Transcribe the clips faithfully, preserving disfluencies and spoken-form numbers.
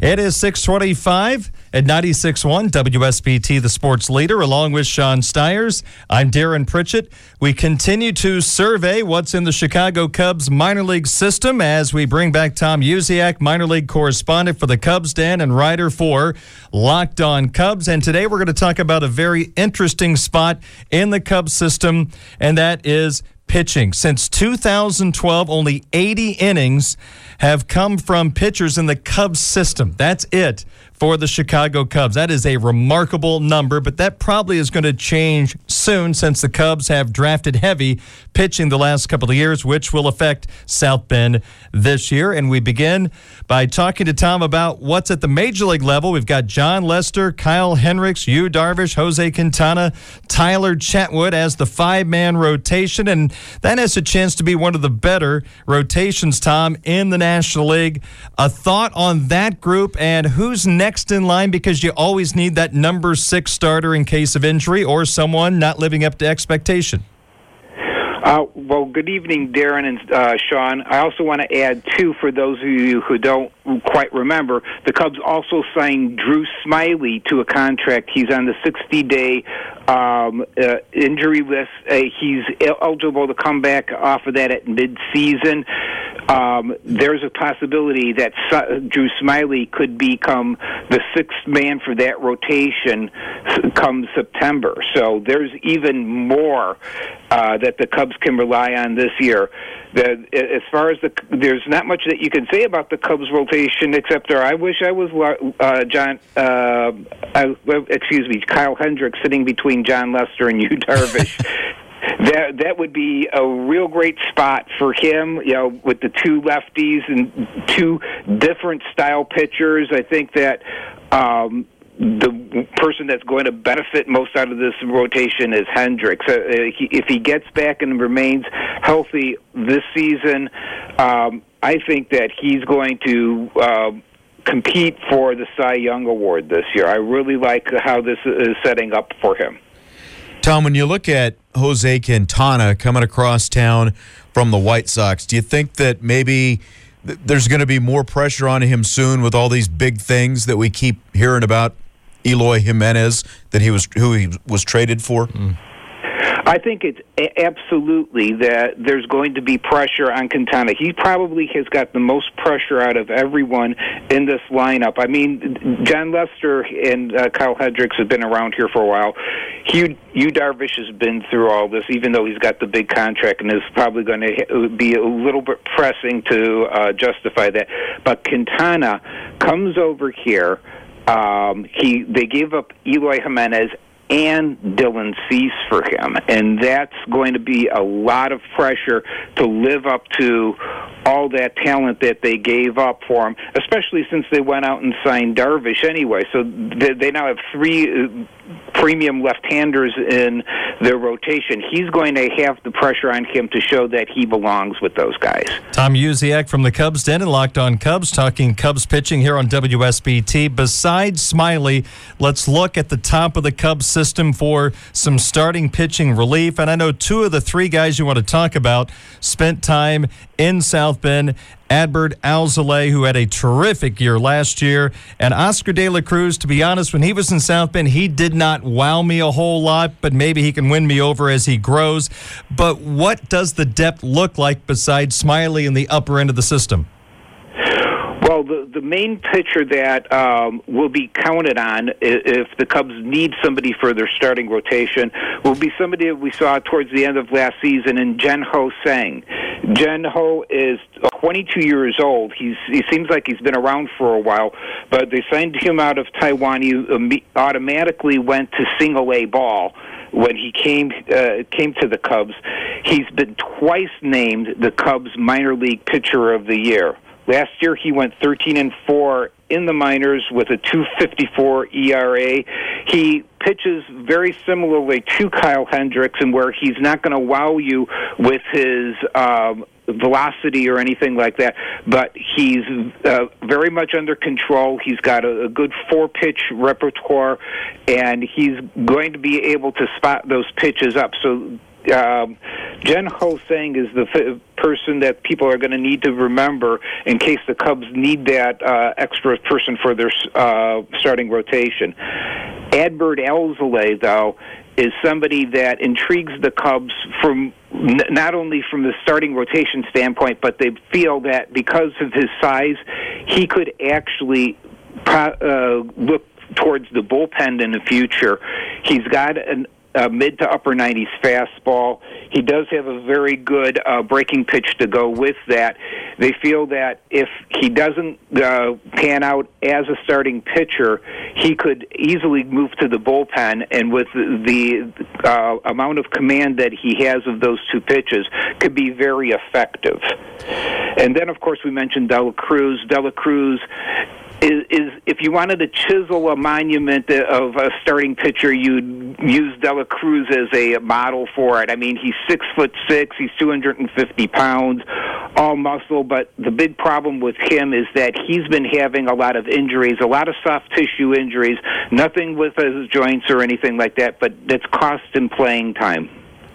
It is six twenty-five at ninety-six point one W S B T, the sports leader, along with Sean Stiers. I'm Darren Pritchett. We continue to survey what's in the Chicago Cubs minor league system as we bring back Tom Uziak, minor league correspondent for the Cubs Den and writer for Locked On Cubs. And today we're going to talk about a very interesting spot in the Cubs system, and that is pitching. Since two thousand twelve, only eighty innings have come from pitchers in the Cubs system. That's it for the Chicago Cubs. That is a remarkable number, but that probably is going to change soon since the Cubs have drafted heavy pitching the last couple of years, which will affect South Bend this year. And we begin by talking to Tom about what's at the major league level. We've got Jon Lester, Kyle Hendricks, Yu Darvish, Jose Quintana, Tyler Chatwood as the five-man rotation, and that has a chance to be one of the better rotations, Tom, in the National League. A thought on that group and who's next in line, because you always need that number six starter in case of injury or someone not living up to expectation. Uh, well, good evening, Darren and uh, Sean. I also want to add, too, for those of you who don't quite remember, the Cubs also signed Drew Smyly to a contract. He's on the sixty-day um, uh, injury list. Uh, he's eligible to come back off of that at mid-season. Um, there's a possibility that Drew Smyly could become the sixth man for that rotation come September. So there's even more uh, that the Cubs can rely on this year. The, as far as the, there's not much that you can say about the Cubs rotation except there. I wish I was uh, John. Uh, I, excuse me, Kyle Hendricks sitting between Jon Lester and Yu Darvish. That that would be a real great spot for him, you know, with the two lefties and two different style pitchers. I think that um, the person that's going to benefit most out of this rotation is Hendricks. Uh, he, if he gets back and remains healthy this season, um, I think that he's going to uh, compete for the Cy Young Award this year. I really like how this is setting up for him. Tom, when you look at Jose Quintana coming across town from the White Sox, do you think that maybe th- there's going to be more pressure on him soon with all these big things that we keep hearing about Eloy Jimenez, that he was who he was traded for? Mm. I think it's a- absolutely that there's going to be pressure on Quintana. He probably has got the most pressure out of everyone in this lineup. I mean, Jon Lester and uh, Kyle Hendricks have been around here for a while. Yu, Yu Darvish has been through all this, even though he's got the big contract and is probably going to be a little bit pressing to uh, justify that. But Quintana comes over here. Um, he they gave up Eloy Jimenez and Dylan Cease for him, and that's going to be a lot of pressure to live up to all that talent that they gave up for him, especially since they went out and signed Darvish anyway. So they, they now have three uh, premium left-handers in their rotation. He's going to have the pressure on him to show that he belongs with those guys. Tom Uziak from the Cubs Den and Locked On Cubs, talking Cubs pitching here on W S B T. Besides Smyly, let's look at the top of the Cubs system for some starting pitching relief. And I know two of the three guys you want to talk about spent time in South Bend. Adbert Alzolay, who had a terrific year last year, and Oscar De La Cruz. To be honest, when he was in South Bend, he did not wow me a whole lot, but maybe he can win me over as he grows. But what does the depth look like besides Smyly in the upper end of the system? Well, the, the main pitcher that um, will be counted on if the Cubs need somebody for their starting rotation will be somebody that we saw towards the end of last season in Jin-Ho Sang. Jin-Ho is twenty-two years old. He's, he seems like he's been around for a while, but they signed him out of Taiwan. He automatically went to single-A ball when he came uh, came to the Cubs. He's been twice named the Cubs minor league pitcher of the year. Last year, he went thirteen and four in the minors with a two fifty-four E R A. He pitches very similarly to Kyle Hendricks, and where he's not going to wow you with his um, velocity or anything like that, but he's uh, very much under control. He's got a, a good four-pitch repertoire, and he's going to be able to spot those pitches up. So um, Jen Ho-Sang is the f- person that people are going to need to remember in case the Cubs need that uh, extra person for their uh, starting rotation. Adbert Alzolay, though, is somebody that intrigues the Cubs from n- not only from the starting rotation standpoint, but they feel that because of his size, he could actually pro- uh, look towards the bullpen in the future. He's got an Uh, mid to upper nineties fastball. He does have a very good uh, breaking pitch to go with that. They feel that if he doesn't uh, pan out as a starting pitcher, he could easily move to the bullpen, and with the uh, amount of command that he has of those two pitches, could be very effective. And then, of course, we mentioned Dela Cruz. Dela Cruz Is, is if you wanted to chisel a monument of a starting pitcher, you'd use Dela Cruz as a model for it. I mean, he's six foot six, he's two hundred fifty pounds, all muscle. But the big problem with him is that he's been having a lot of injuries, a lot of soft tissue injuries. Nothing with his joints or anything like that, but that's cost him playing time.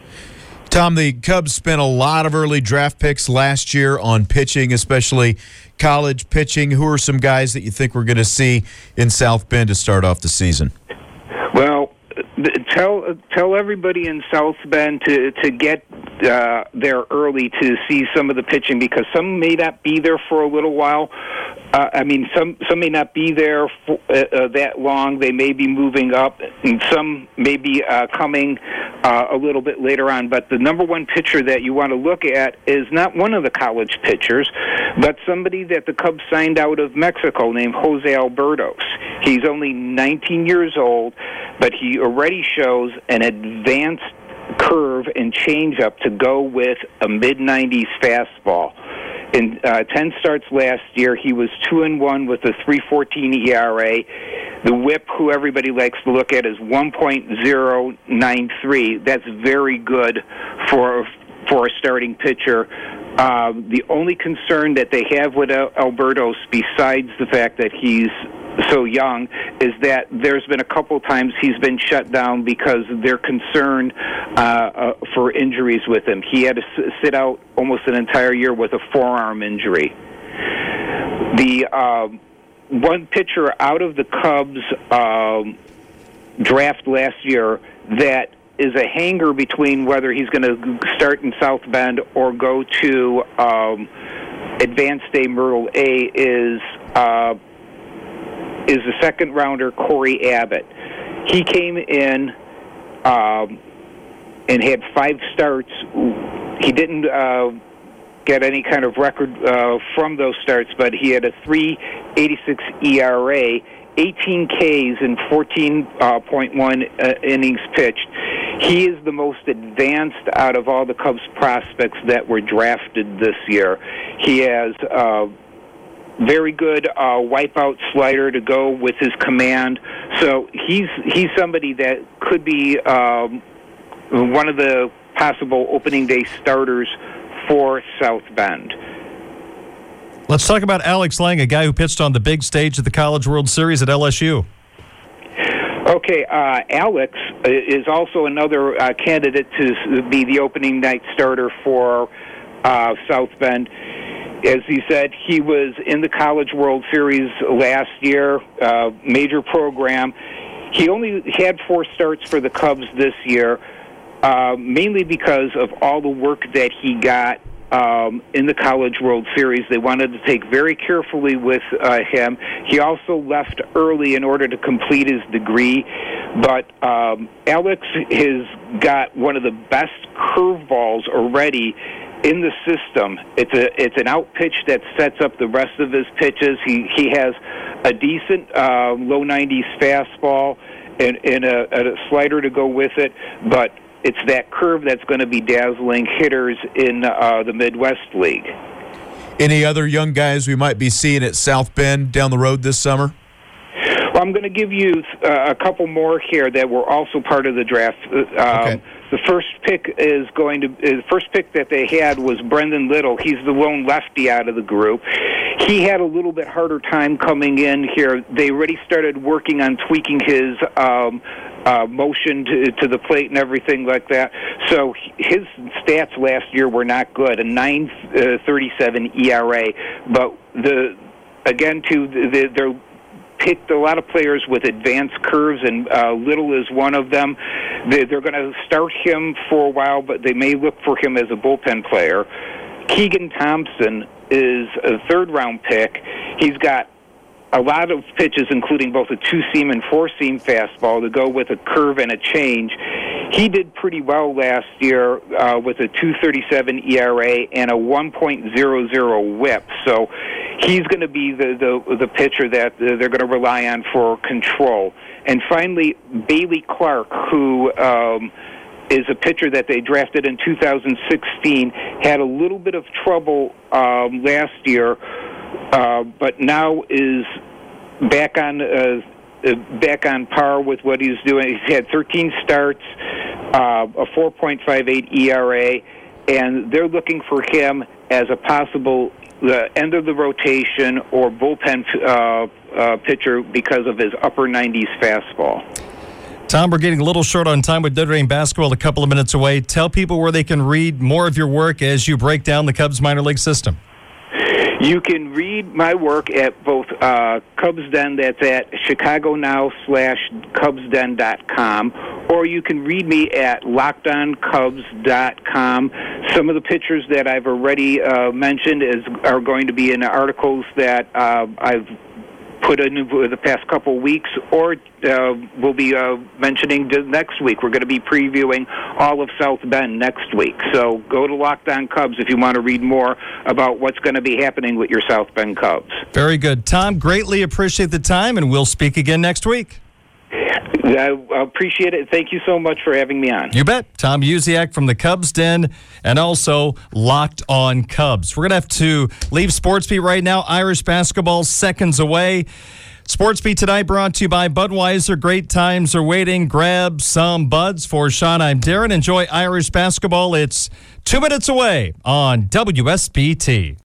Tom, the Cubs spent a lot of early draft picks last year on pitching, especially college pitching. Who are some guys that you think we're going to see in South Bend to start off the season? Well, tell tell everybody in South Bend to to get uh, there early to see some of the pitching, because some may not be there for a little while. Uh, I mean, some some may not be there for, uh, uh, that long. They may be moving up, and some may be uh, coming uh, a little bit later on. But the number one pitcher that you want to look at is not one of the college pitchers, but somebody that the Cubs signed out of Mexico named Jose Albertos. He's only nineteen years old, but he already shows an advanced curve and changeup to go with a mid nineties fastball. In uh, ten starts last year, he was two and one with a three fourteen E R A. The WHIP, who everybody likes to look at, is one point oh nine three. That's very good for for a starting pitcher. Uh, the only concern that they have with Albertos, besides the fact that he's so young, is that there's been a couple times he's been shut down because they're concerned uh, uh, for injuries with him. He had to s- sit out almost an entire year with a forearm injury. The um, one pitcher out of the Cubs um, draft last year that is a hanger between whether he's going to start in South Bend or go to um, Advanced A Myrtle A is uh, is the second rounder Corey Abbott. He came in um, and had five starts. He didn't uh, get any kind of record uh, from those starts, but he had a three eighty-six E R A, eighteen Ks in fourteen point one uh, innings pitched. He is the most advanced out of all the Cubs prospects that were drafted this year. He has uh, very good uh, wipeout slider to go with his command. So he's he's somebody that could be um, one of the possible opening day starters for South Bend. Let's talk about Alex Lang, a guy who pitched on the big stage at the College World Series at L S U. Okay, uh, Alex is also another uh, candidate to be the opening night starter for uh, South Bend. As he said, he was in the College World Series last year, uh, major program. He only had four starts for the Cubs this year, uh, mainly because of all the work that he got um, in the College World Series. They wanted to take very carefully with uh, him. He also left early in order to complete his degree. But um, Alex has got one of the best curveballs already in the system. It's a it's an out pitch that sets up the rest of his pitches. He he has a decent uh, low nineties fastball and, and a, a slider to go with it, but it's that curve that's going to be dazzling hitters in uh, the Midwest League. Any other young guys we might be seeing at South Bend down the road this summer? Well, I'm going to give you uh, a couple more here that were also part of the draft. Um, okay. The first pick is going to the first pick that they had was Brendan Little. He's the lone lefty out of the group. He had a little bit harder time coming in here. They already started working on tweaking his um, uh, motion to, to the plate and everything like that. So his stats last year were not good, a nine thirty-seven E R A. But the again, too, the, they're picked a lot of players with advanced curves, and uh, Little is one of them. They, they're going to start him for a while, but they may look for him as a bullpen player. Keegan Thompson is a third-round pick. He's got a lot of pitches, including both a two-seam and four-seam fastball, to go with a curve and a change. He did pretty well last year uh, with a two thirty-seven E R A and a one point oh oh whip. So he's going to be the, the, the pitcher that they're going to rely on for control. And finally, Bailey Clark, who um, is a pitcher that they drafted in two thousand sixteen, had a little bit of trouble um, last year, uh, but now is back on uh, uh, back on par with what he's doing. He's had thirteen starts, uh, a four point five eight E R A, and they're looking for him as a possible the end of the rotation or bullpen uh, uh, pitcher because of his upper nineties fastball. Tom, we're getting a little short on time with Notre Dame basketball a couple of minutes away. Tell people where they can read more of your work as you break down the Cubs minor league system. You can read my work at both uh, Cubs Den, that's at Chicago Now slash Cubs Den dot com, or you can read me at Locked On Cubs dot com. Some of the pictures that I've already uh, mentioned is are going to be in articles that uh, I've put in the past couple weeks, or uh, we'll be uh, mentioning next week. We're going to be previewing all of South Bend next week. So go to Locked On Cubs if you want to read more about what's going to be happening with your South Bend Cubs. Very good. Tom, greatly appreciate the time, and we'll speak again next week. I appreciate it. Thank you so much for having me on. You bet. Tom Uziak from the Cubs Den and also Locked On Cubs. We're going to have to leave SportsBeat right now. Irish basketball seconds away. SportsBeat tonight brought to you by Budweiser. Great times are waiting. Grab some buds. For Sean, I'm Darren. Enjoy Irish basketball. It's two minutes away on W S B T.